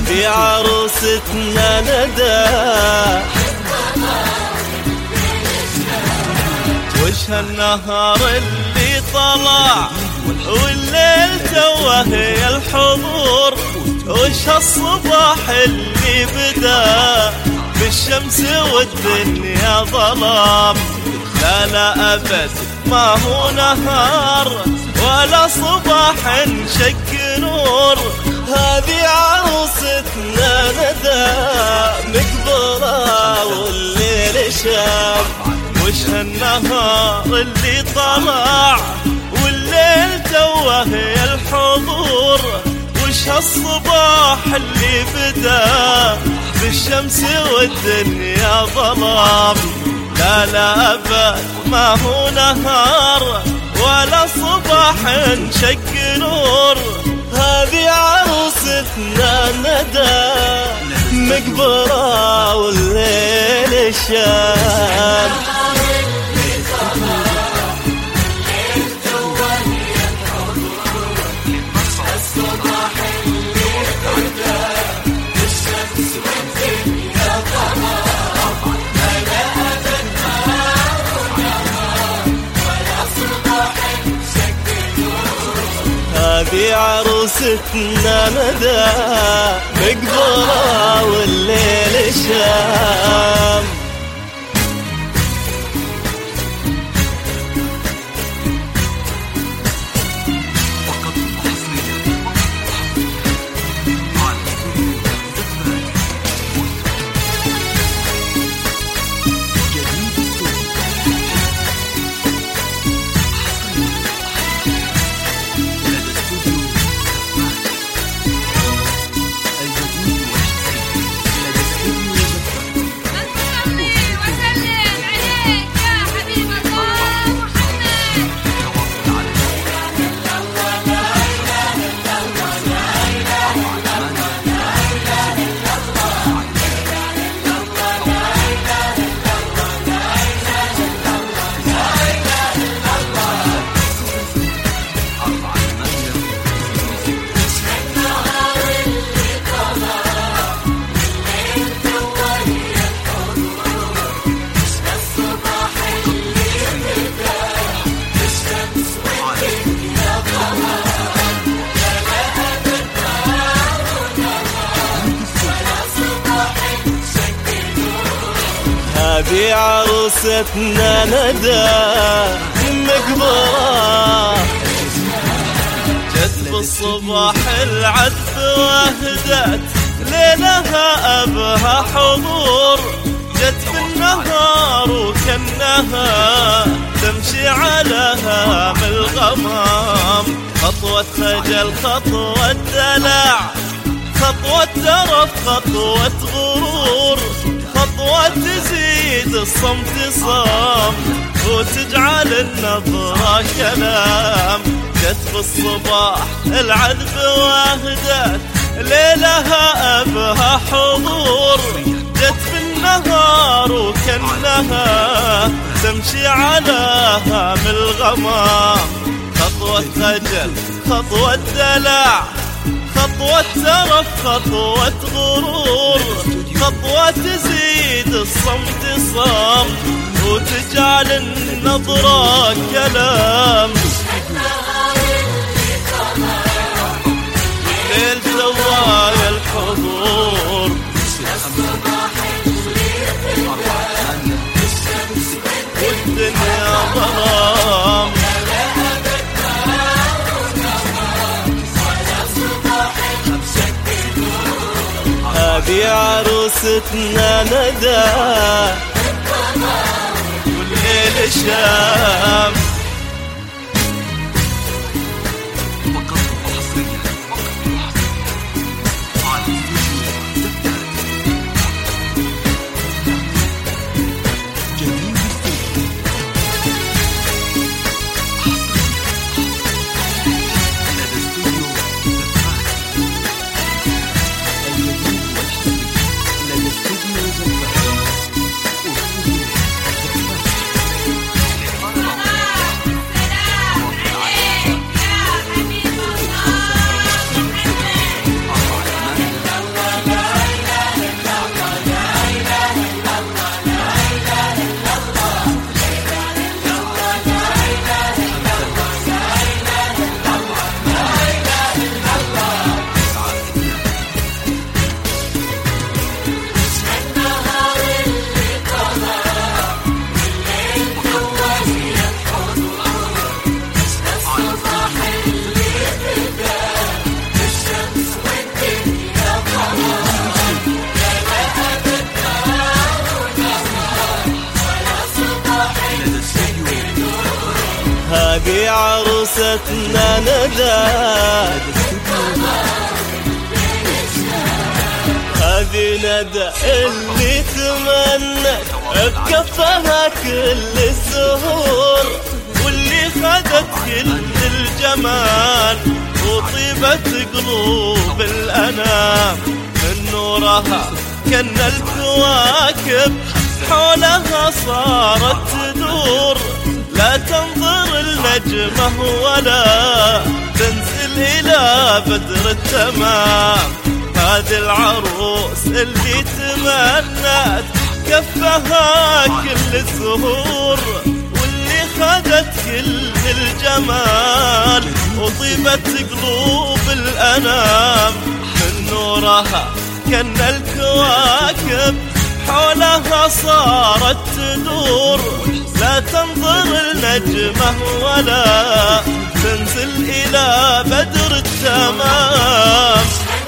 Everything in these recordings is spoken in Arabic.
هذه عروستنا ندى، وش هالنهار اللي طلع والليل توه يا الحضور، وش هالصباح اللي بدا بالشمس والدنيا ظلام. لا لا أبد ما هو نهار ولا صباح شق نور، هذه عروستنا ندى مقبرة والليل شاب. وش هالنهار اللي طلع والليل توه يا الحضور، وش هالصباح اللي بدا بالشمس والدنيا ظلام. لا لا أبد ما هو نهار ولا صباح شق نور، هذه عروستنا ندى مقبرة والليل شاب. هذه عروستنا ندى مقبرة والليل شام. هذه عروستنا ندى مقبرة، جت بالصباح العذب واهدت ليلها أبها حضور، جت بالنهار وكنها تمشي على هام الغمام. خطوة خجل خطوة دلع، خطوة ترف خطوة غرور، خطوة تزيد الصمت صام وتجعل النظرة كلام. جت بالصباح العذب واهدت ليلها أبها حضور، جت بالنهار وكنها تمشي على هام الغمام. خطوة خجل خطوة دلع، خطوة ترف خطوة غرور، خطوة تزيد الصمت صام وتجعل النظرة كلام. ليل زوايا الحضور، والدنيا ظلام. هذه عروستنا ندى والليل شام. هذه عروستنا ندى، هذه ندى اللي تمنت بكفها كل الزهور، واللي خدت كل الجمال وطيبة قلوب الأنام. من نورها كن الكواكب حولها صارت تدور، لا تنظر النجمة ولا تنزل إلى بدر التمام. هذه العروس اللي تمنت كفها كل الزهور، واللي خدت كل الجمال وطيبة قلوب الأنام. من نورها كن الكواكب حولها صارت تدور، لا تنظر النجمة ولا تنزل إلى بدر التمام.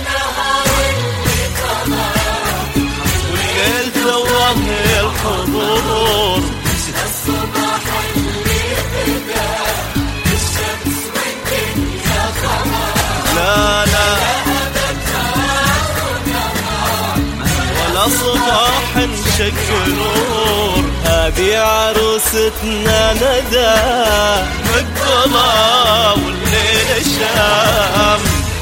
والليل توه الحضور، الصباح اللي بدا الشمس والدنيا خضار. لا لا ولا صباح انشق نور، هذه عروستنا ندى مقبلة والليل شام.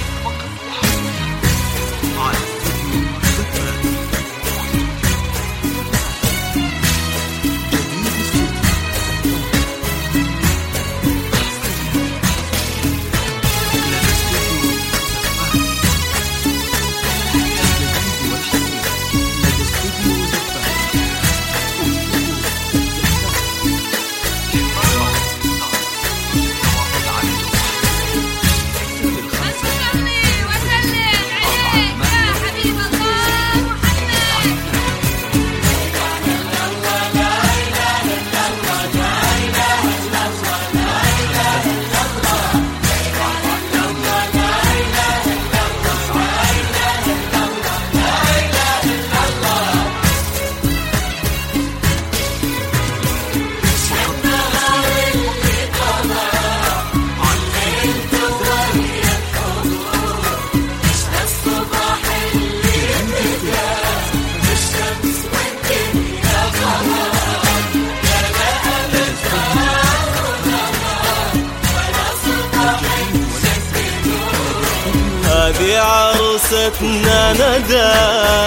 هذه عروستنا ندى،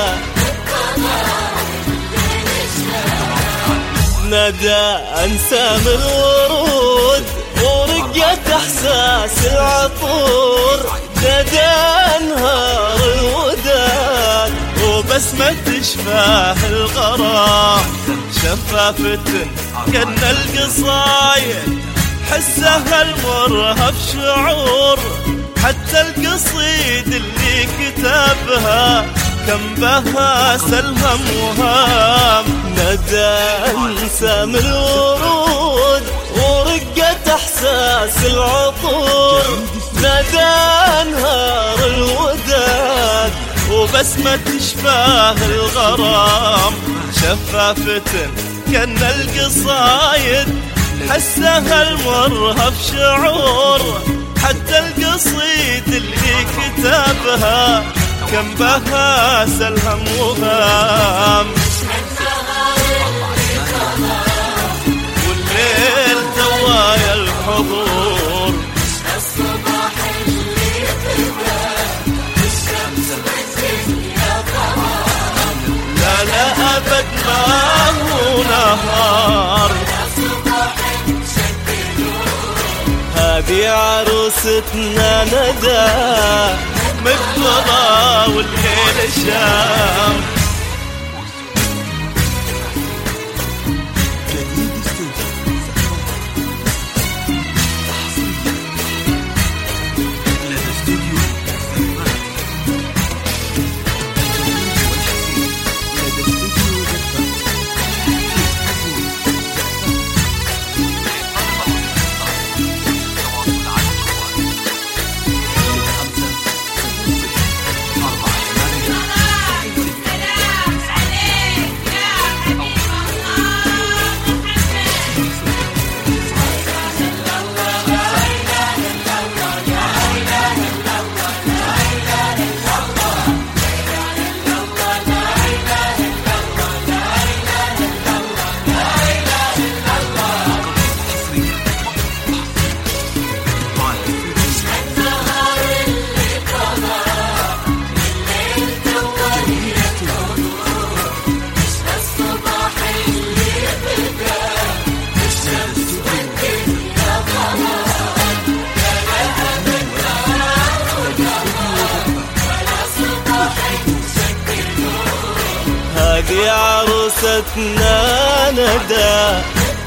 ندى أنسام الورود ورقة إحساس العطور، ندى أنهار الوداد وبسمة شفاه الغرام. شفافة كن القصايد حسها المرهف شعور، حتى القصيد اللي كتبها كم بها سلهم وهام. ندى انسام الورود ورقة احساس العطور، ندى انهار الوداد وبسمة شفاه الغرام. شفافة كن القصايد حسها المرهف شعور، حتى القصيد اللي كتبها كم بها سلهم وهام. والليل توايا الحضور، الصباح اللي بدا الشمس والدنيا خضار. لا لا أبد ما هو نهار، هذه عروستنا ندى مقبلة والليل شام. عروستنا ندى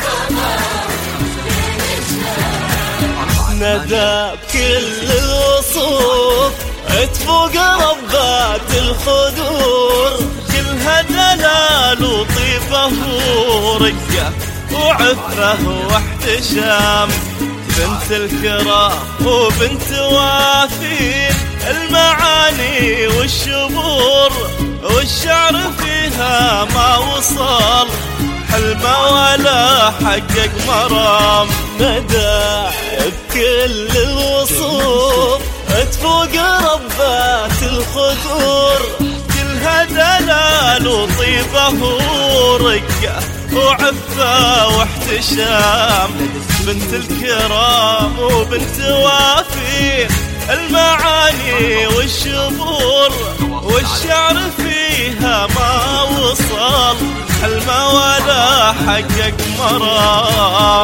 ندى بكل الوصوف تفوق ربات الخدور، كلها دلال وطيبه ورقه وعفره واحتشام، بنت الكرام وبنت وافين المعاني والشبور، والشعر فيها ما وصل حلمه ولا حقق مرام. ندى بكل الوصوف تفوق ربات الخدور، كلها دلال وطيبه ورقه وعفه واحتشام، بنت الكرام وبنت وافين المعاني والشبور، والشعر فيها ما وصل حلمه ولا حقق مرام.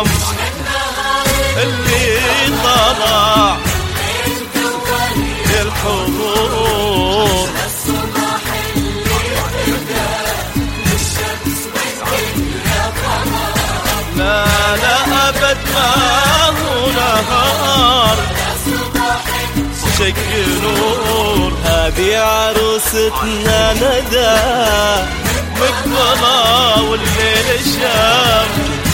اللي طلع الحضور لا لا أبد ما هو نهار شق نور. هذه عروستنا ندى مقبلة والليل شام،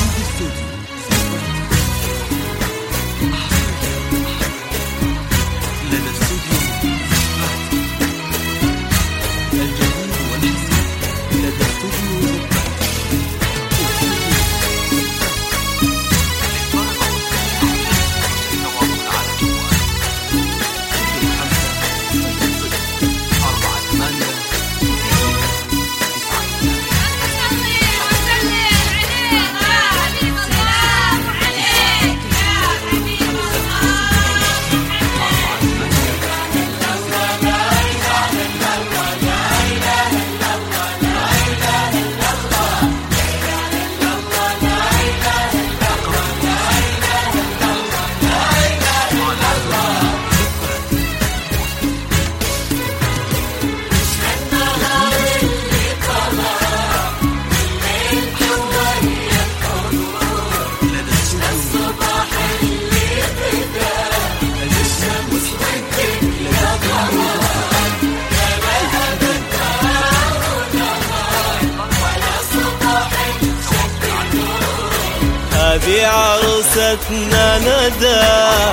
هذه عروستنا ندى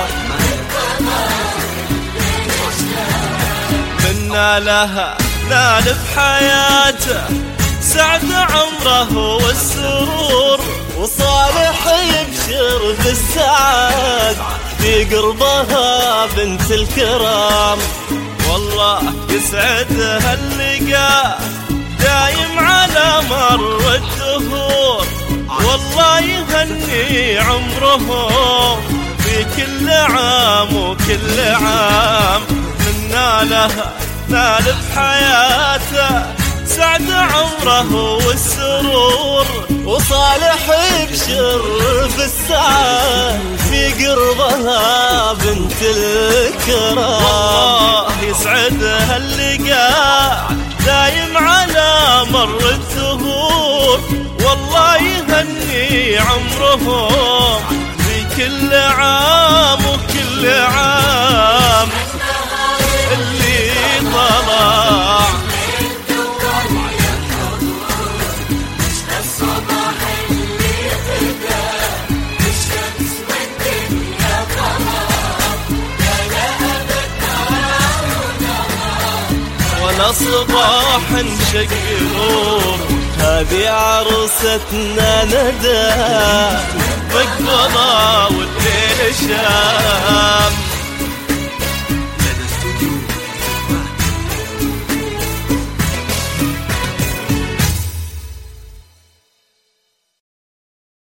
منا لها نال بحياته سعد عمره والسرور، وصالح يبشر بالسعاد في قربها بنت الكرام. والله يسعدها اللقاء دايم على مر الدهور، والله يهني عمرهم في كل عام وكل عام. منا لها نال بحياته سعد عمره والسرور، وصالح يبشر بالسعادة في قربها بنت الكرام. والله يسعدها اللقاء دايم على مر الدهور، والله يهني عمرهم في كل عام وكل عام. اللي طلع ولا صباح انشق نور. هذه عروستنا ندى مقبلة والليل شام.